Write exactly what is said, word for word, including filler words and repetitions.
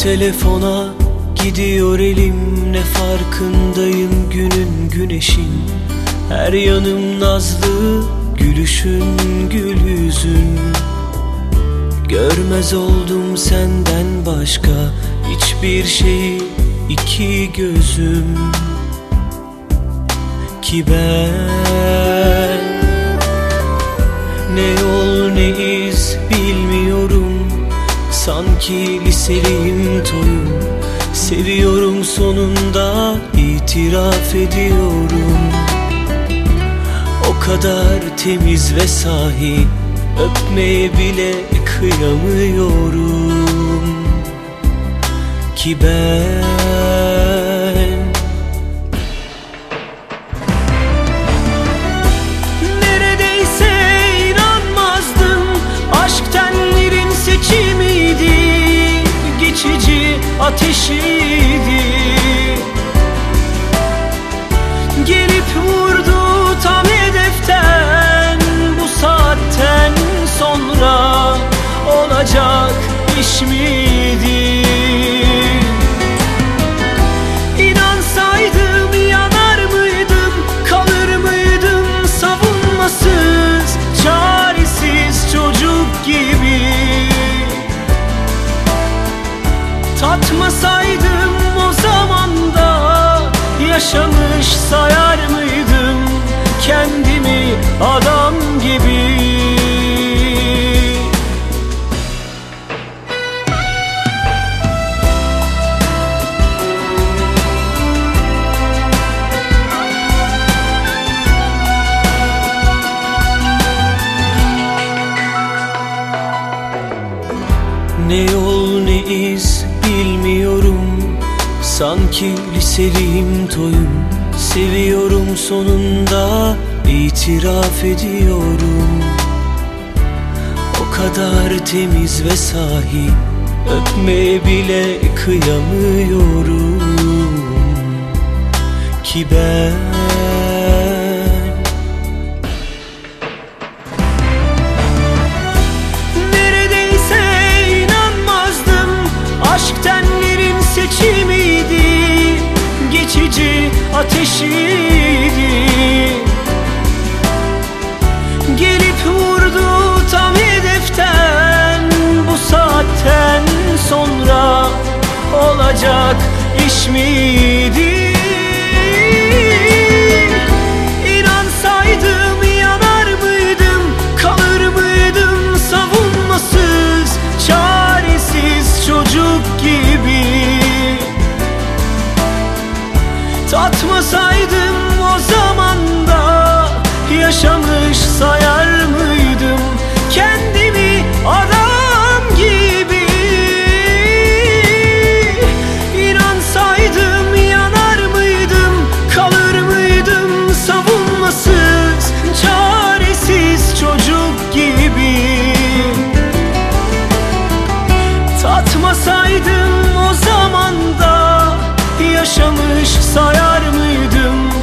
telefona gidiyor elim, ne farkındayım günün güneşin. Her yanım nazlı, gülüşün gül yüzün. Görmez oldum senden başka hiçbir şeyi iki gözüm. Ki ben ne yol ne iz bilmiyorum, sanki liseliyim toyum. Seviyorum sonunda, itiraf ediyorum. O kadar temiz ve sahi, öpmeye bile kıyamıyorum. Ki ben neredeyse inanmazdım, aşk tenlerin seçimiydi, geçici ateşiydi. Gelip vurdu tam hedeften, bu saatten sonra olacak iş miydi? İnansaydım yanar mıydım, kalır mıydım savunmasız, çaresiz çocuk gibi? Tatmasaydım o zaman da yaşamış sayar mıydım kendimi adam gibi? Ne yol ne iz bilmiyorum, sanki liseliyim toyum. Seviyorum sonunda, itiraf ediyorum. O kadar temiz ve sahi, öpmeye bile kıyamıyorum. Ki ben aşk tenlerin seçimiydi, geçici ateşiydi. Gelip vurdu tam hedeften, bu saatten sonra olacak iş miydi? İnansaydım yanar mıydım, kalır mıydım savunmasız, çaresiz çocuk gibi? Tatmasaydım o zaman da yaşamış sayar mıydım kendimi adam gibi? İnansaydım yanar mıydım, kalır mıydım savunmasız, çaresiz çocuk gibi? Tatmasaydım o zaman da yaşamış sayar mıydım